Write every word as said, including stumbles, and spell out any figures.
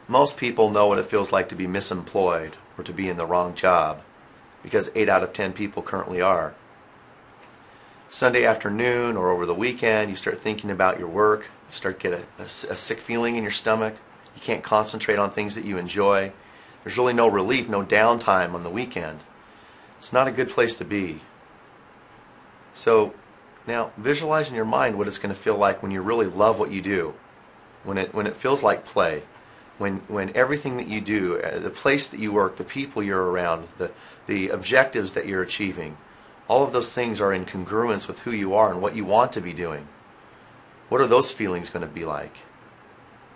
Most people know what it feels like to be misemployed or to be in the wrong job, because eight out of ten people currently are. Sunday afternoon or over the weekend, you start thinking about your work, you start to get a, a, a sick feeling in your stomach, you can't concentrate on things that you enjoy. There's really no relief, no downtime on the weekend. It's not a good place to be. So now visualize in your mind what it's going to feel like when you really love what you do, when it when it feels like play, when when everything that you do, the place that you work, the people you're around, the the objectives that you're achieving, all of those things are in congruence with who you are and what you want to be doing. What are those feelings going to be like?